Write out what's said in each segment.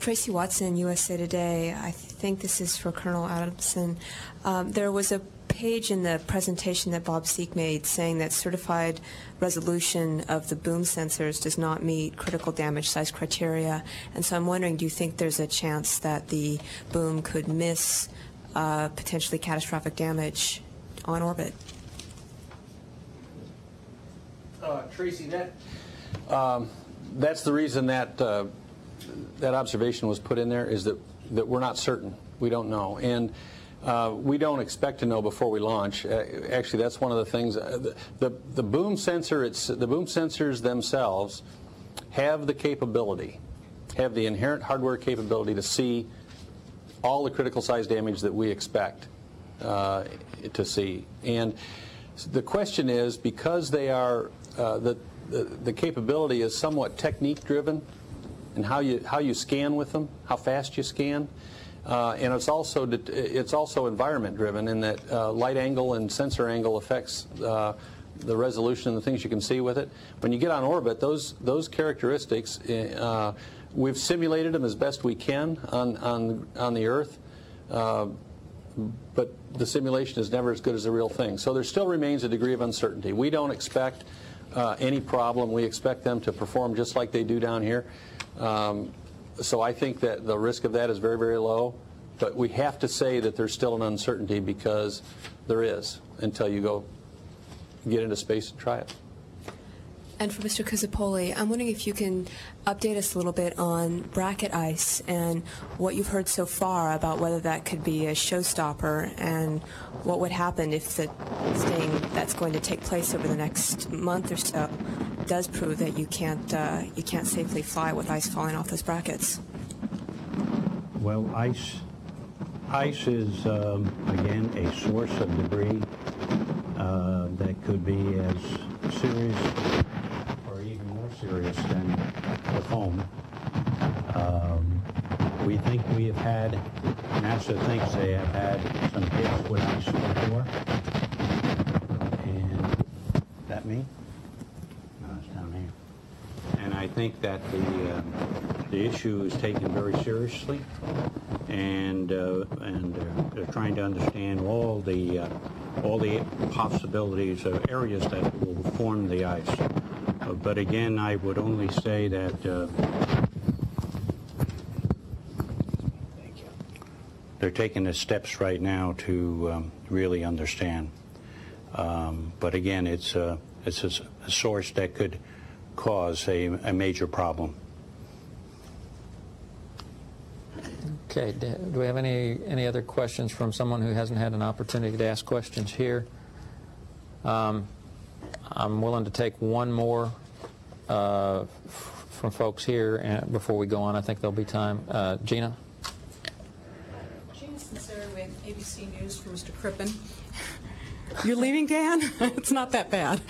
Tracy Watson, USA Today. I think this is for Colonel Adamson. There was a page in the presentation that Bob Seek made saying that certified resolution of the boom sensors does not meet critical damage size criteria. And so I'm wondering, do you think there's a chance that the boom could miss potentially catastrophic damage on orbit? Tracy, that's the reason that that observation was put in there, is that we're not certain. We don't know. And we don't expect to know before we launch. Actually, that's one of the things. The boom sensor, the boom sensors themselves have the capability, have the inherent hardware capability to see all the critical size damage that we expect to see. And the question is, because they are the capability is somewhat technique driven, and how you scan with them, how fast you scan. And it's also environment driven in that light angle and sensor angle affects the resolution and the things you can see with it. When you get on orbit, those characteristics, we've simulated them as best we can on the Earth, but the simulation is never as good as the real thing. So there still remains a degree of uncertainty. We don't expect any problem. We expect them to perform just like they do down here. So I think that the risk of that is very, very low. But we have to say that there's still an uncertainty, because there is, until you go get into space and try it. And for Mr. Kuzzapoli, I'm wondering if you can update us a little bit on bracket ice and what you've heard so far about whether that could be a showstopper, and what would happen if the thing that's going to take place over the next month or so does prove that you can't safely fly with ice falling off those brackets. Well, ice is again a source of debris that could be as serious or even more serious than the foam. We think we have had, NASA thinks they have had some hits with ice before. And that me? No, it's down here. And I think that the issue is taken very seriously, and they're trying to understand all the possibilities of areas that will form the ice. But again, I would only say that they're taking the steps right now to really understand. But again, it's a source that could cause a major problem. Okay, do we have any other questions from someone who hasn't had an opportunity to ask questions here? I'm willing to take one more from folks here before we go on. I think there'll be time. Gina? Gina Sincero with ABC News for Mr. Crippen. You're leaving, Dan? It's not that bad.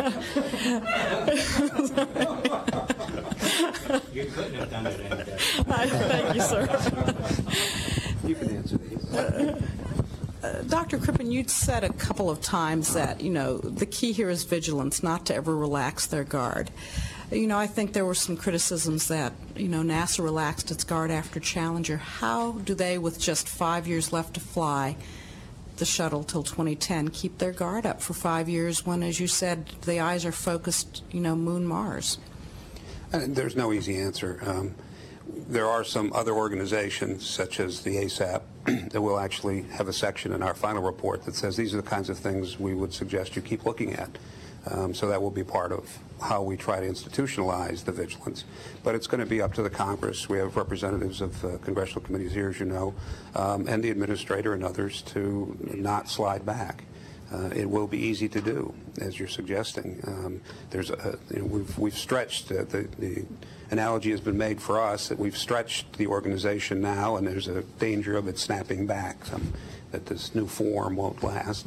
You couldn't have done it any better. Thank you, sir. You can answer these. Dr. Crippen, you'd said a couple of times that, the key here is vigilance, not to ever relax their guard. I think there were some criticisms that, NASA relaxed its guard after Challenger. How do they, with just 5 years left to fly the shuttle till 2010, keep their guard up for 5 years when, as you said, the eyes are focused, Moon, Mars? There's no easy answer. There are some other organizations, such as the ASAP, that will actually have a section in our final report that says these are the kinds of things we would suggest you keep looking at. So that will be part of how we try to institutionalize the vigilance. But it's going to be up to the Congress. We have representatives of congressional committees here, as you know, and the administrator and others to not slide back. It will be easy to do, as you're suggesting. We've stretched, the analogy has been made for us that we've stretched the organization now, and there's a danger of it snapping back, that this new form won't last.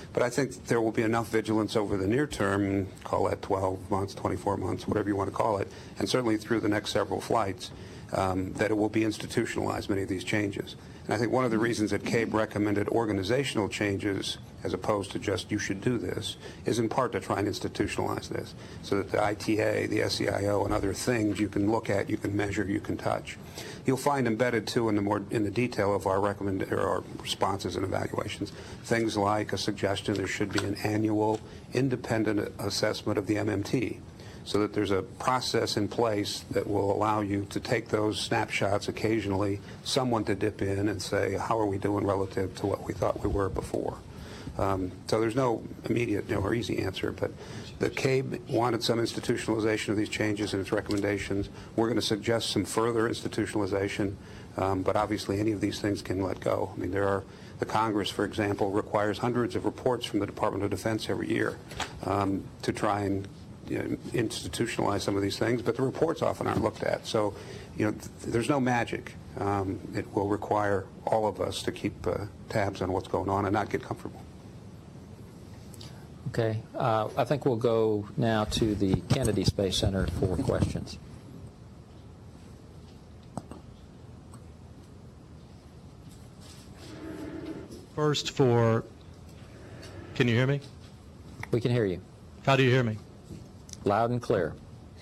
But I think there will be enough vigilance over the near term, call that 12 months, 24 months, whatever you want to call it, and certainly through the next several flights, that it will be institutionalized, many of these changes. And I think one of the reasons that CABE recommended organizational changes as opposed to just you should do this is in part to try and institutionalize this so that the ITA, the SEIO, and other things you can look at, you can measure, you can touch. You'll find embedded too in the detail of our our responses and evaluations things like a suggestion there should be an annual independent assessment of the MMT, so that there's a process in place that will allow you to take those snapshots occasionally, someone to dip in and say, how are we doing relative to what we thought we were before? So there's no immediate or easy answer, but the CABE wanted some institutionalization of these changes in its recommendations. We're going to suggest some further institutionalization, but obviously any of these things can let go. I mean, the Congress, for example, requires hundreds of reports from the Department of Defense every year to try and institutionalize some of these things, but the reports often aren't looked at. So, there's no magic. It will require all of us to keep tabs on what's going on and not get comfortable. Okay. I think we'll go now to the Kennedy Space Center for questions. First can you hear me? We can hear you. How do you hear me? Loud and clear.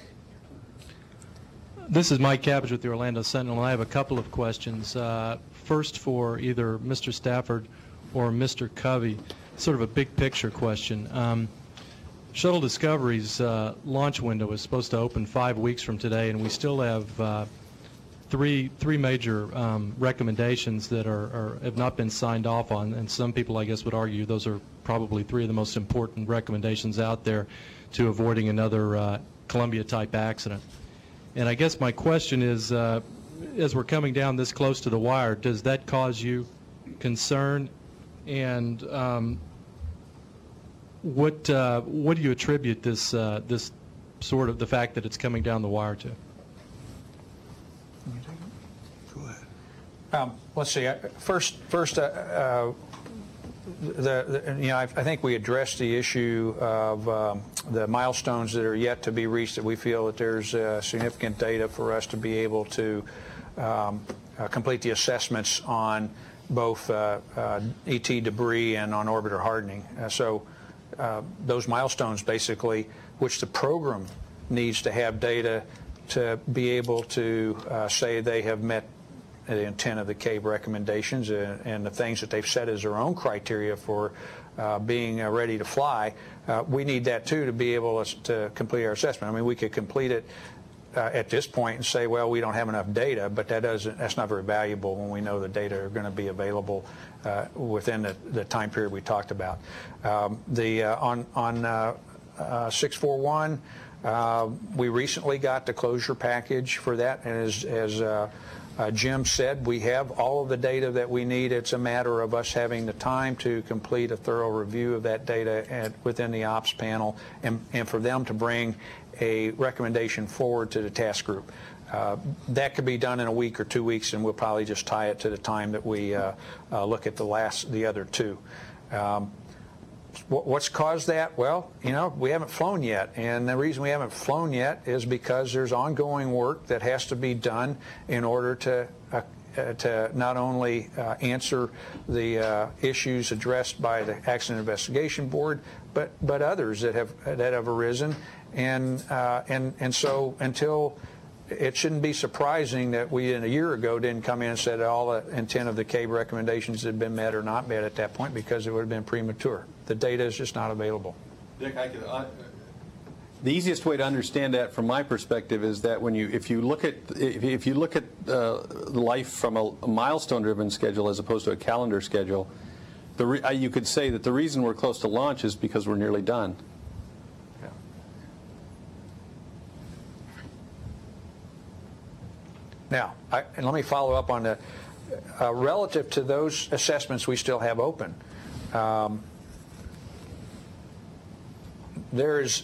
This is Mike Cabbage with the Orlando Sentinel, and I have a couple of questions. First for either Mr. Stafford or Mr. Covey, sort of a big picture question. Shuttle Discovery's launch window is supposed to open 5 weeks from today, and we still have three major recommendations that have not been signed off on, and some people, I guess, would argue those are probably three of the most important recommendations out there to avoiding another Columbia-type accident. And I guess my question is, as we're coming down this close to the wire, does that cause you concern? And what do you attribute this this sort of the fact that it's coming down the wire to? Go ahead. Let's see. First, I think we addressed the issue of the milestones that are yet to be reached. That we feel that there's significant data for us to be able to complete the assessments on both ET debris and on orbiter hardening. So those milestones, basically, which the program needs to have data to be able to say they have met the intent of the CABE recommendations and the things that they've set as their own criteria for being ready to fly. We need that too to be able to complete our assessment. I mean, we could complete it at this point and say, well, we don't have enough data, but that's not very valuable when we know the data are going to be available within the time period we talked about. On 641, we recently got the closure package for that, and as Jim said, we have all of the data that we need. It's a matter of us having the time to complete a thorough review of that data within the ops panel and for them to bring a recommendation forward to the task group. That could be done in a week or 2 weeks, and we'll probably just tie it to the time that we look at the other two. What's caused that? Well, we haven't flown yet, and the reason we haven't flown yet is because there's ongoing work that has to be done in order to not only answer the issues addressed by the Accident Investigation Board, but others that have arisen, and so until. It shouldn't be surprising that we, a year ago, didn't come in and said all the intent of the CABE recommendations had been met or not met at that point, because it would have been premature. The data is just not available. Dick, the easiest way to understand that from my perspective is that if you look at life from a milestone-driven schedule as opposed to a calendar schedule, you could say that the reason we're close to launch is because we're nearly done. Now, and let me follow up on the relative to those assessments we still have open. There's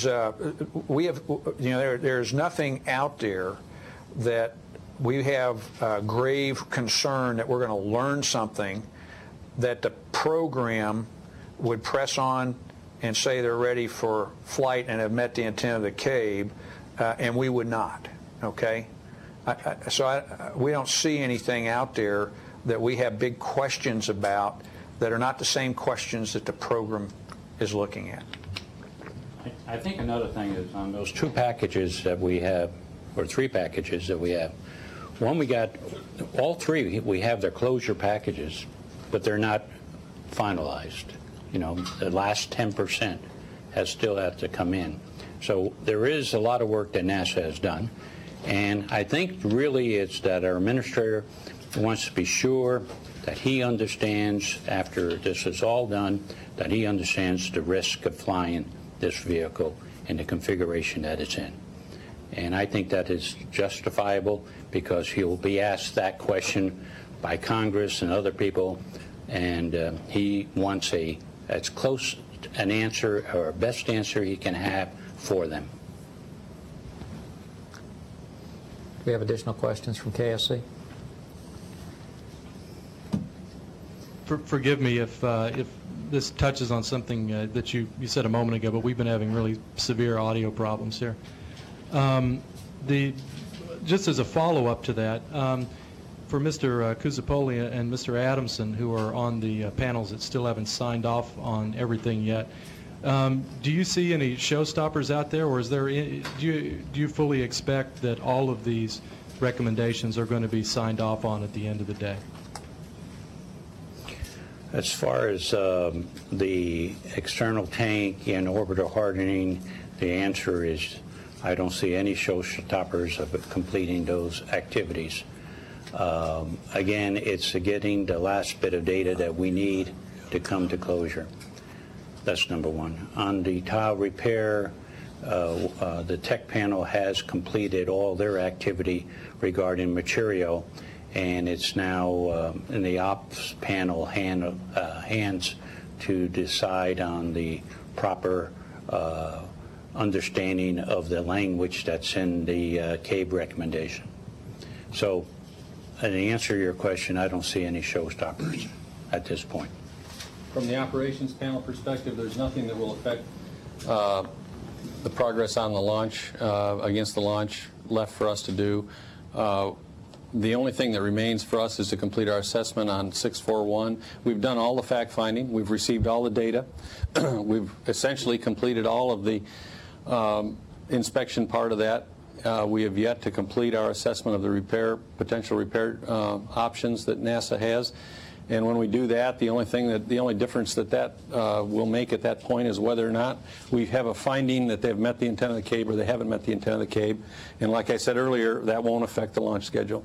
nothing out there that we have grave concern that we're going to learn something that the program would press on and say they're ready for flight and have met the intent of the CABE, and we would not, okay? We don't see anything out there that we have big questions about that are not the same questions that the program is looking at. I think another thing is on those 2 packages that we have, or 3 packages that we have, one, we got all 3, we have their closure packages, but they're not finalized. You know, the last 10% still have to come in. So there is a lot of work that NASA has done, and I think really it's that our administrator wants to be sure that he understands, after this is all done, that he understands the risk of flying this vehicle in the configuration that it's in. And I think that is justifiable, because he'll be asked that question by Congress and other people, and he wants as close an answer or best answer he can have for them. Do we have additional questions from KSC? Forgive me if this touches on something that you said a moment ago, but we've been having really severe audio problems here. Just as a follow-up to that, for Mr. Kusipoli and Mr. Adamson, who are on the panels that still haven't signed off on everything yet, do you see any showstoppers out there, or is there? Do you fully expect that all of these recommendations are going to be signed off on at the end of the day? As far as the external tank and orbital hardening, the answer is I don't see any showstoppers of completing those activities. Again, it's getting the last bit of data that we need to come to closure. That's number one. On the tile repair, the tech panel has completed all their activity regarding material, and it's now in the ops panel hands to decide on the proper understanding of the language that's in the CABE recommendation. So, to answer your question, I don't see any showstoppers at this point. From the operations panel perspective, there's nothing that will affect the progress on the launch, against the launch, left for us to do. The only thing that remains for us is to complete our assessment on 641. We've done all the fact-finding. We've received all the data. We've essentially completed all of the inspection part of that. We have yet to complete our assessment of the potential repair options that NASA has. And when we do that, the only difference that will make at that point is whether or not we have a finding that they've met the intent of the CABE or they haven't met the intent of the CABE. And like I said earlier, that won't affect the launch schedule.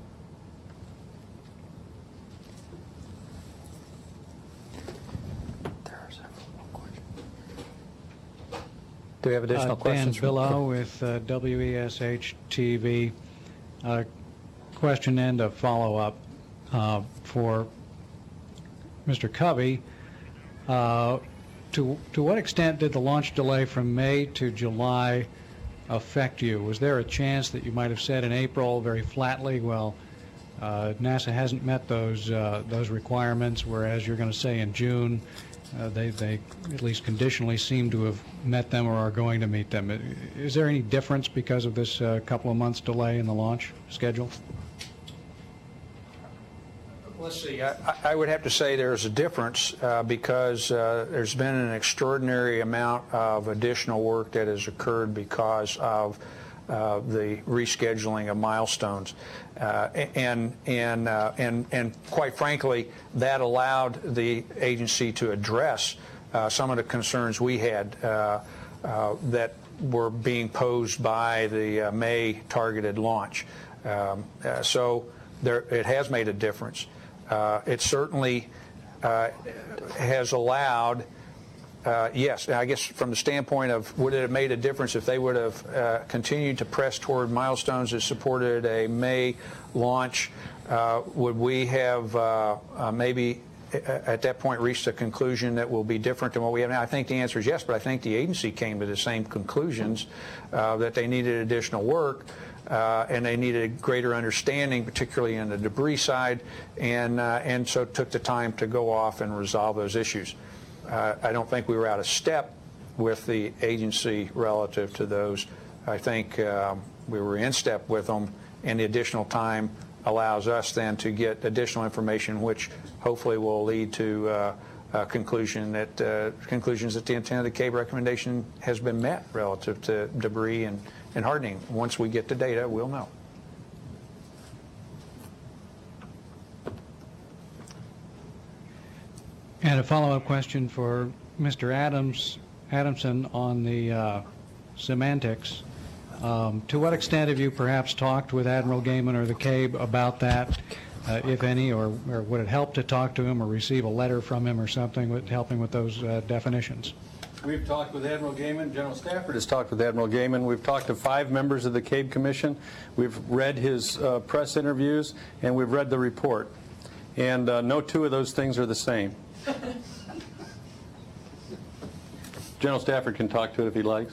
Do we have additional questions? Dan Billow with WESH-TV. Question and a follow-up for Mr. Covey. To what extent did the launch delay from May to July affect you? Was there a chance that you might have said in April very flatly, well, NASA hasn't met those requirements, whereas you're going to say in June they at least conditionally seem to have met them or are going to meet them? Is there any difference because of this couple of months delay in the launch schedule? Let's see. I would have to say there's a difference because there's been an extraordinary amount of additional work that has occurred because of the rescheduling of milestones, and quite frankly, that allowed the agency to address some of the concerns we had that were being posed by the May targeted launch. So it has made a difference. It certainly has allowed, yes, I guess from the standpoint of would it have made a difference if they would have continued to press toward milestones that supported a May launch, would we have maybe at that point reached a conclusion that will be different than what we have now? I think the answer is yes, but I think the agency came to the same conclusions, that they needed additional work. And they needed greater understanding, particularly in the debris side, and so took the time to go off and resolve those issues. I don't think we were out of step with the agency relative to those. I think we were in step with them, and the additional time allows us then to get additional information, which hopefully will lead to conclusions that the intent of the CABE recommendation has been met relative to debris and hardening. Once we get the data, we'll know. And a follow-up question for Mr. Adamson on the semantics. To what extent have you perhaps talked with Admiral Gaiman or the CABE about that, if any, or would it help to talk to him or receive a letter from him or something with helping with those definitions? We've talked with Admiral Gaiman. General Stafford has talked with Admiral Gaiman. We've talked to 5 members of the CABE Commission. We've read his press interviews, and we've read the report. And no 2 of those things are the same. General Stafford can talk to it if he likes.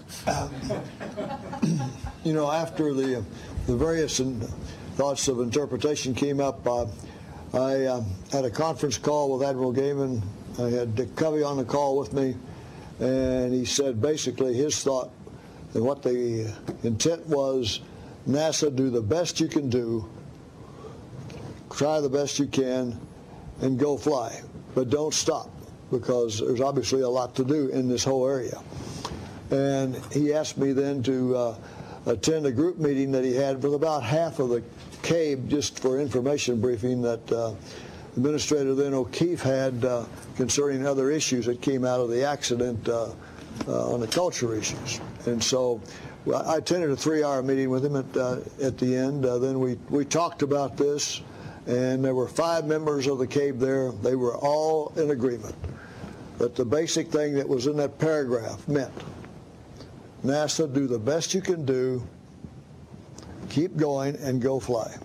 You know, after the various thoughts of interpretation came up, I had a conference call with Admiral Gaiman. I had Dick Covey on the call with me, and he said basically his thought and what the intent was: NASA, do the best you can do, try the best you can, and go fly. But don't stop, because there's obviously a lot to do in this whole area. And he asked me then to attend a group meeting that he had with about half of the CABE, just for information briefing that Administrator then O'Keefe had concerning other issues that came out of the accident on the culture issues. And so I attended a 3-hour meeting with him at the end. Then we talked about this, and there were 5 members of the CABE there. They were all in agreement that the basic thing that was in that paragraph meant, NASA, do the best you can do, keep going, and go fly.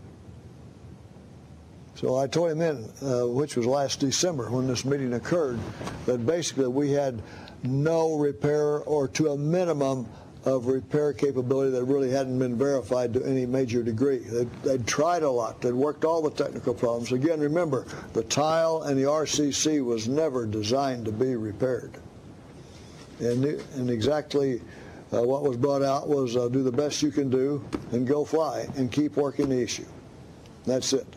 So I told him then, which was last December when this meeting occurred, that basically we had no repair, or to a minimum of repair capability that really hadn't been verified to any major degree. They'd tried a lot. They'd worked all the technical problems. Again, remember, the tile and the RCC was never designed to be repaired. And exactly what was brought out was do the best you can do and go fly and keep working the issue. That's it.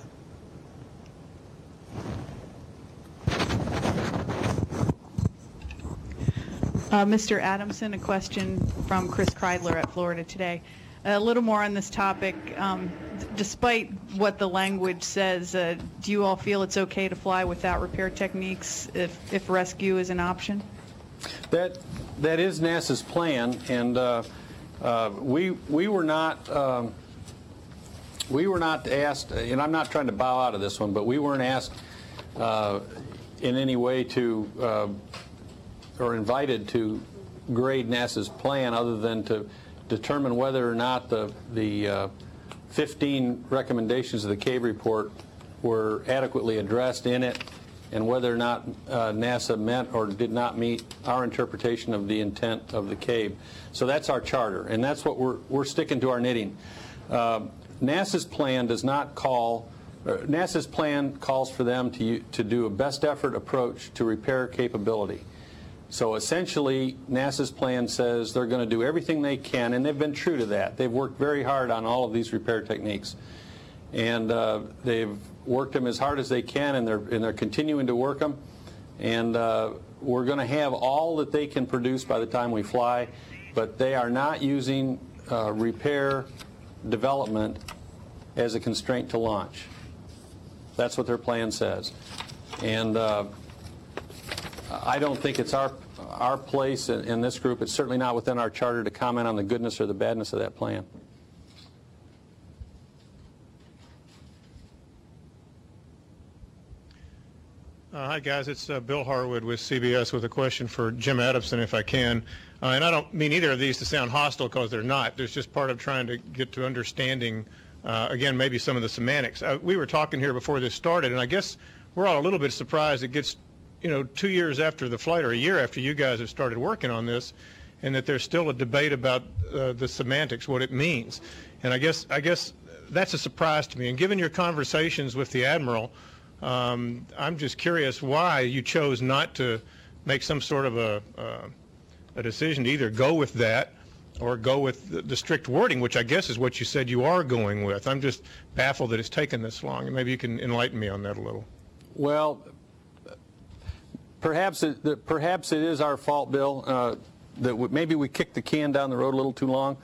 Mr. Adamson, a question from Chris Kreidler at Florida Today. A little more on this topic. Despite what the language says, do you all feel it's okay to fly without repair techniques if rescue is an option? That is NASA's plan, and we were not asked, and I'm not trying to bow out of this one, but we weren't asked in any way to or invited to grade NASA's plan, other than to determine whether or not the 15 recommendations of the CABE report were adequately addressed in it, and whether or not NASA met or did not meet our interpretation of the intent of the CABE. So that's our charter, and that's what we're sticking to our knitting. NASA's plan does not call. NASA's plan calls for them to do a best effort approach to repair capability. So essentially, NASA's plan says they're going to do everything they can, and they've been true to that. They've worked very hard on all of these repair techniques, and they've worked them as hard as they can, and they're continuing to work them. And we're going to have all that they can produce by the time we fly, but they are not using repair development as a constraint to launch. That's what their plan says. And I don't think it's our place in this group. It's certainly not within our charter to comment on the goodness or the badness of that plan. Hi, guys. It's Bill Harwood with CBS with a question for Jim Adamson, if I can. And I don't mean either of these to sound hostile, because they're not. There's just part of trying to get to understanding, again, maybe some of the semantics. We were talking here before this started, and I guess we're all a little bit surprised it gets 2 years after the flight, or a year after you guys have started working on this, and that there's still a debate about the semantics, what it means. And I guess that's a surprise to me. And given your conversations with the Admiral, I'm just curious why you chose not to make some sort of a decision to either go with that or go with the strict wording, which I guess is what you said you are going with. I'm just baffled that it's taken this long, and maybe you can enlighten me on that a little. Well, perhaps it is our fault, Bill, that maybe we kicked the can down the road a little too long.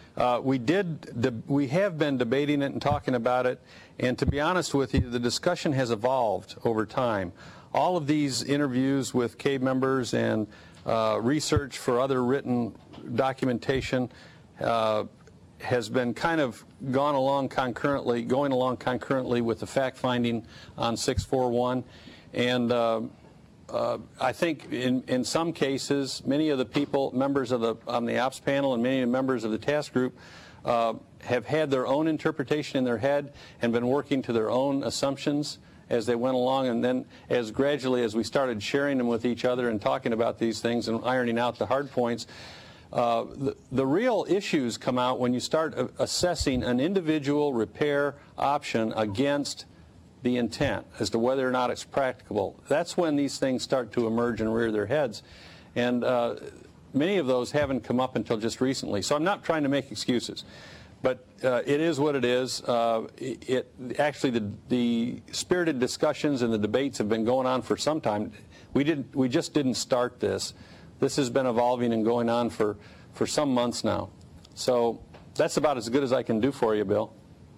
We have been debating it and talking about it, and to be honest with you, the discussion has evolved over time. All of these interviews with CABE members and research for other written documentation has been kind of going along concurrently with the fact-finding on 641, and I think in some cases, many of the people, members of on the ops panel and many of the members of the task group have had their own interpretation in their head and been working to their own assumptions as they went along, and then as gradually as we started sharing them with each other and talking about these things and ironing out the hard points, the real issues come out when you start assessing an individual repair option against the intent as to whether or not it's practicable. That's when these things start to emerge and rear their heads. And many of those haven't come up until just recently. So I'm not trying to make excuses. But it is what it is. Actually, the spirited discussions and the debates have been going on for some time. We just didn't start this. This has been evolving and going on for some months now. So that's about as good as I can do for you, Bill.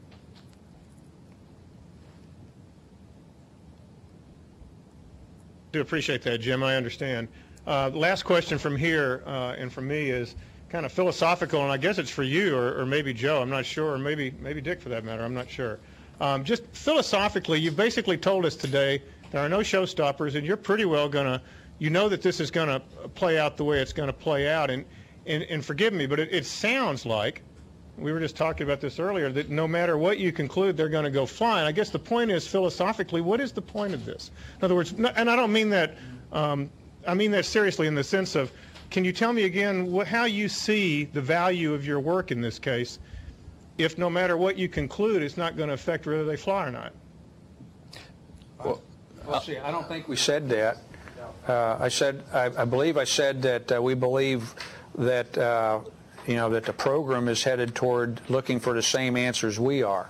I do appreciate that, Jim. I understand. Last question from here and from me is kind of philosophical, and I guess it's for you or maybe Joe. I'm not sure, or maybe Dick for that matter. I'm not sure. Just philosophically, you've basically told us today there are no showstoppers, and you're pretty well going to, you know that this is going to play out the way it's going to play out. And forgive me, but it sounds like, we were just talking about this earlier, that no matter what you conclude, they're going to go flying. I guess the point is, philosophically, what is the point of this? In other words, and I don't mean that, I mean that seriously in the sense of, can you tell me again how you see the value of your work in this case if no matter what you conclude, it's not going to affect whether they fly or not? Well, see, I don't think we said that. I believe I said that we believe that that the program is headed toward looking for the same answers we are.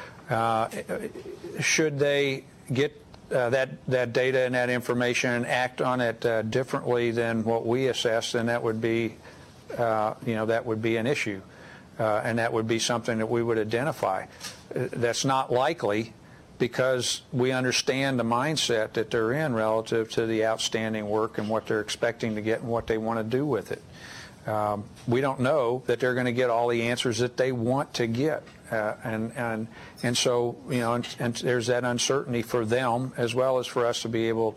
Should they get that data and that information and act on it differently than what we assess, then that would be, that would be an issue, and that would be something that we would identify. That's not likely, because we understand the mindset that they're in relative to the outstanding work and what they're expecting to get and what they want to do with it. We don't know that they're going to get all the answers that they want to get, and so and there's that uncertainty for them as well as for us to be able